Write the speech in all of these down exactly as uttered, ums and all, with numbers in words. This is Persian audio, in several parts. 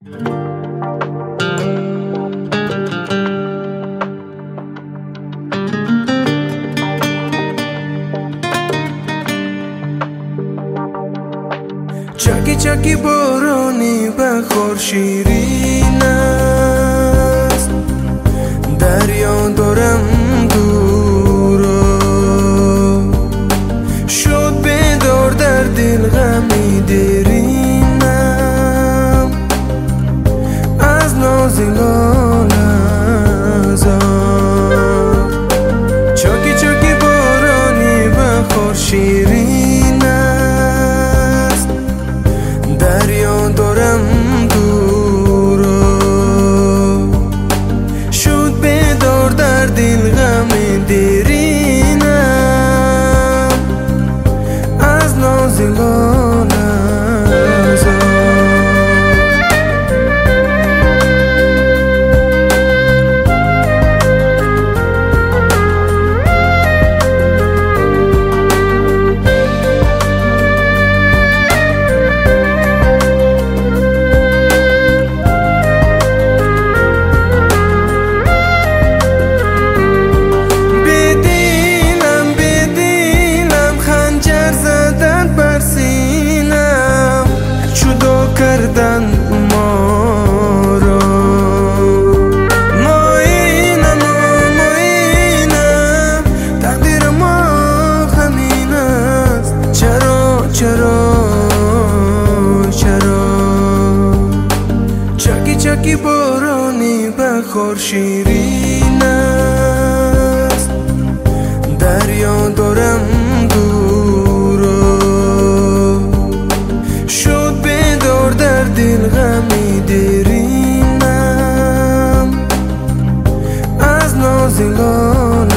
چکی چکی بارانی بخور شیرین است، دریا دارم دورا شد بیدار در دل غمی دیرینم از ناز لالزار. چکی چکی بارانی بخور شیرین است، دریا دارم دورا شد بیدار در دل غم دیرینم از ناز لالزار. کردن ما را ما اینم ما اینم تقدیر ما همین است. چرا چرا چرا چکی چکی بارانی بخور شیرین است، دریا دارم دل غمی دیرینم از ناز لالزار.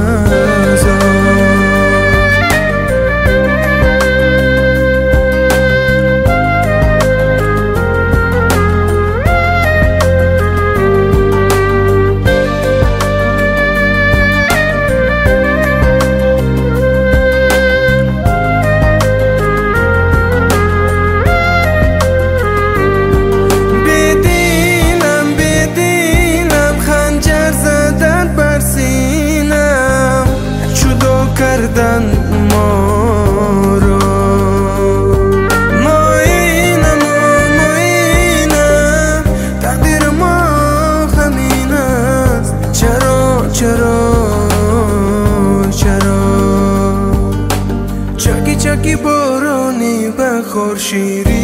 کردن ما را ما اینم ما اینم تقدیر ما همین است. چرا چرا چرا چکی چکی بارانی بخور شیرین